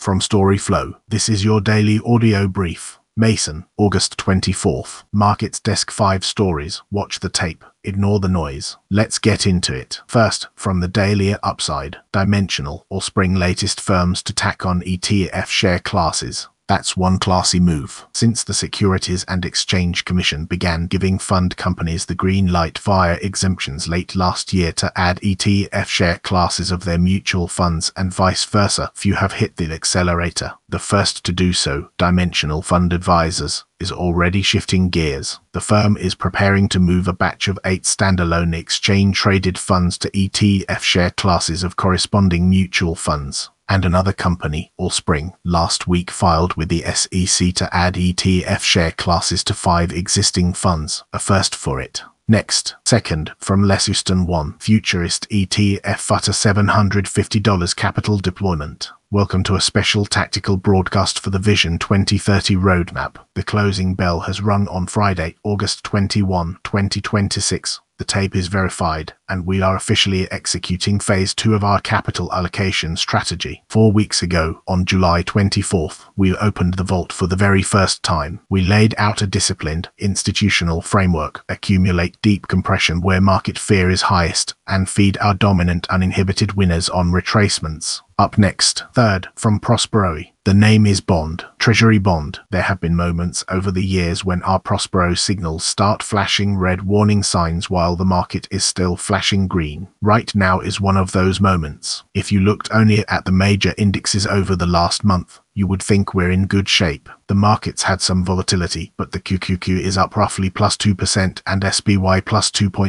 from Storyflow. This is your daily audio brief. Mason, August 24th. Markets Desk 5 stories. Watch the tape. Ignore the noise. Let's get into it. First, from the Daily Upside. Dimensional or Spring latest firms to tack on ETF share classes. That's one classy move. Since the Securities and Exchange Commission began giving fund companies the green light via exemptions late last year to add ETF share classes of their mutual funds and vice versa, few have hit the accelerator. The first to do so, Dimensional Fund Advisors, is already shifting gears. The firm is preparing to move a batch of 8 standalone exchange-traded funds to ETF share classes of corresponding mutual funds. And another company, Allspring, last week filed with the SEC to add ETF share classes to 5 existing funds, a first for it. Next, second, from Lesuston One, Futurist ETF Futter $750 capital deployment. Welcome to a special tactical broadcast for the Vision 2030 roadmap. The closing bell has rung on Friday, August 21, 2026. The tape is verified, and we are officially executing Phase 2 of our capital allocation strategy. 4 weeks ago, on July 24th, we opened the vault for the very first time. We laid out a disciplined, institutional framework, accumulate deep compression where market fear is highest, and feed our dominant uninhibited winners on retracements. Up next, third, from Prospero. The name is Bond, Treasury Bond. There have been moments over the years when our Prospero signals start flashing red warning signs while the market is still flashing green. Right now is one of those moments. If you looked only at the major indexes over the last month, you would think we're in good shape. The markets had some volatility, but the QQQ is up roughly plus 2% and SPY plus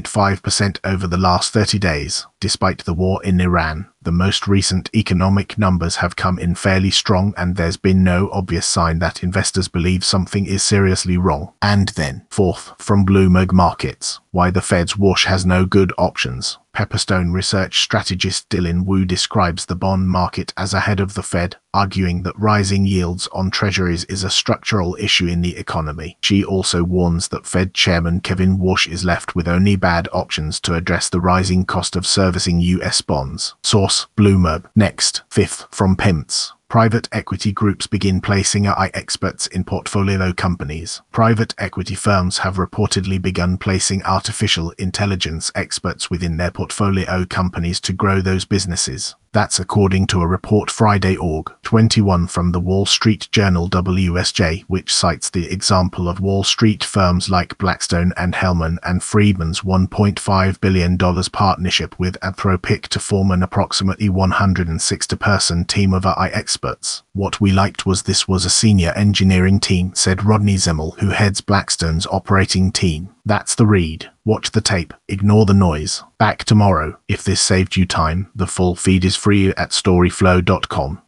2.5% over the last 30 days. Despite the war in Iran, the most recent economic numbers have come in fairly strong and there's been no obvious sign that investors believe something is seriously wrong. And then, fourth, from Bloomberg Markets, why the Fed's wash has no good options. Pepperstone research strategist Dylan Wu describes the bond market as ahead of the Fed, arguing that rising yields on treasuries is a structural issue in the economy. She also warns that Fed Chairman Kevin Warsh is left with only bad options to address the rising cost of servicing U.S. bonds. Source: Bloomberg. Next, fifth, from Pimps. Private equity groups begin placing AI experts in portfolio companies. Private equity firms have reportedly begun placing artificial intelligence experts within their portfolio companies to grow those businesses. That's according to a report Friday, Aug. 21 from the Wall Street Journal WSJ, which cites the example of Wall Street firms like Blackstone and Hellman and Friedman's $1.5 billion partnership with Anthropic to form an approximately 160-person team of AI experts. What we liked was this was a senior engineering team, said Rodney Zimmel, who heads Blackstone's operating team. That's the read. Watch the tape. Ignore the noise. Back tomorrow. If this saved you time, the full feed is free at storyflow.com.